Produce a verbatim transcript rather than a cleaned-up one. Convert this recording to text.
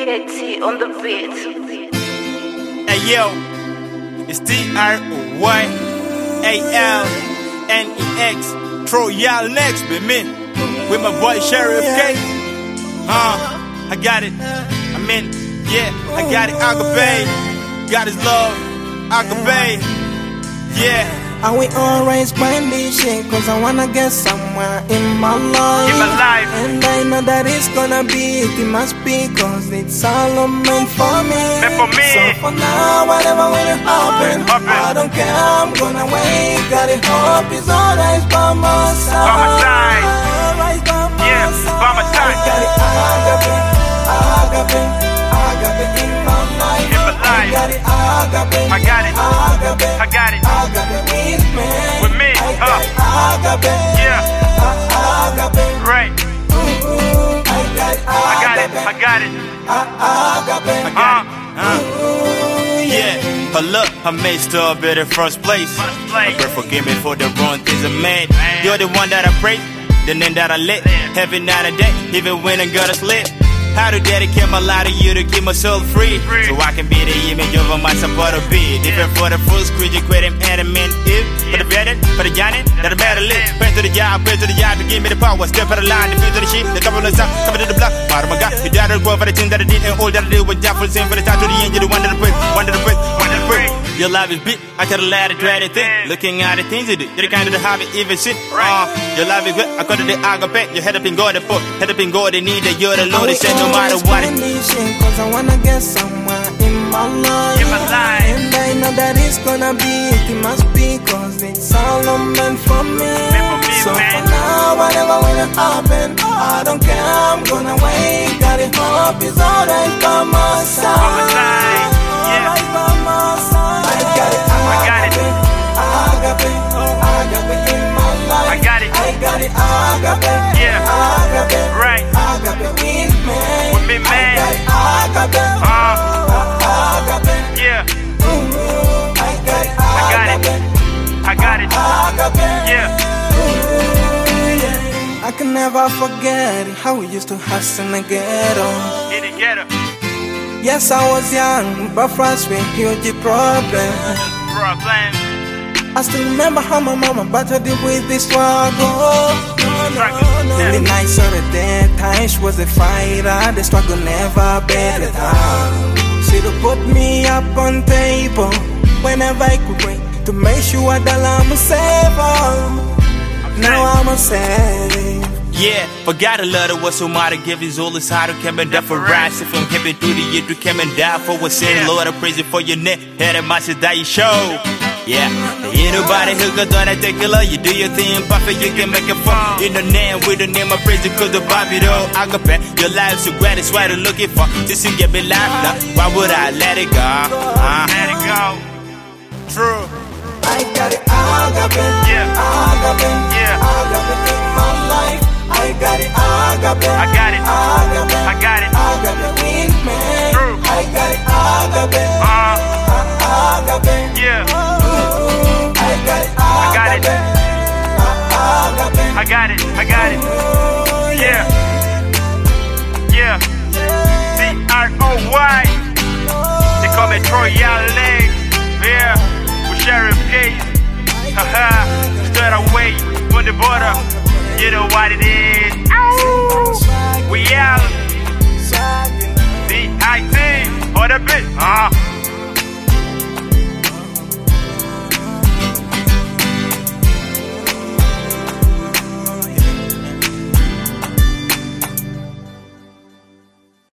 B A T on the beat. Hey yo, it's D R O Y A L N E X. Throw y'all next with me, with my boy Sheriff K. Uh, I got it. I mean, yeah, I got it. Agape, got his love. Agape, yeah. And we always find this shit, cause I wanna get somewhere in my life. In my life. And I know that it's gonna be, it must be, cause it's all meant for me. Meant for me. So for now, whatever will happen, Happen. I don't care, I'm gonna wait. Got it, hope it's always by my side. By my side. Always by my Yeah, side. by my side. I got it, agape, agape, agape in my life. In my life. I got it, agape, I got it. agape, I got it. agape with me. With me, I huh? got it, agape, Yeah, agape. right. Ooh, I got it, I got it. I got it. agape. I got it. Uh. Yeah, but look, I made stuff in the first place. I pray forgive me for the wrong things I made. You're the one that I pray, the name that I lit. Every night and day, even when I gotta slip. How to dedicate my life to you to keep my soul free, so I can be the image of my supporter be. Different for the full screen, you create an element. If for the better, for the giant, that I better live. Pray to the job, pray to the job to give me the power. Step out of line, defeat to the sheep, the couple of time, coming to the block. Part of my God, you died to go for the things that I did and all that I did with Jack for the same for the time to the end. You're the one that I pray, one that I pray, one that I pray. Your life is big, I could have let it dread it thing. Looking at the things you do, you're the kind of the habit, even shit. Uh, your life is good, I got to the agape. Your head up in God, the foot, head up in God, they need that you're the Lord, they say no matter what it. Cause I wanna get somewhere in my life. In my life. And I know that it's gonna be, it must be, cause it's all meant for me. Meant for me, so man. for now, whatever will happen, I don't care, I'm gonna wait. Got it, hope is alright by my side. By my side, yeah. Alright by my side. I got it, I got it. agape, agape in my life. I got it. I got it, agape, Yeah. agape, Right. agape with me. With me, man. I got it, agape, Uh, agape. yeah, Ooh, I got it, I got it. I got it. agape. Yeah, Ooh, yeah. I can never forget how we used to hustle and get on. get it, get it. Yes, I was young, but first we huge problem. Problem. I still remember how my mama battled with this struggle. In the nights or the dead times, she was a fighter. The struggle never better down. She'd put me up on table whenever I could wait to make sure that I'm a saver. Now I'm a saver. Yeah, forgot a lot of what somebody give his all his heart to come and die for rise. If I'm happy through the year to come and die for what's sin. Lord, I praise you for your neck. Head of my that you show. Yeah, ain't nobody who got done that take a lot. You do your thing, perfect, you can make it fun. In the name, with the name, I praise you cause the Bobby though. I got bet your life's so great, it's what I'm looking for. Just to get me life now. Why would I let it go? Uh, let it go. True. I got it, agape, Yeah. agape, Yeah. agape in my life. I got it, agape, I got it. agape, I got it. agape with me. True. I got it, agape, Uh, agape. yeah. Ooh, I got it, I got it. agape, agape. I got it. I got it. Ooh, Yeah. Yeah. D R O Y. They call me Troy Yale. Yeah. With Sheriff K. Haha. Straight away from the border. You know what it is. Ow. We out. D I T. For the bit. Uh.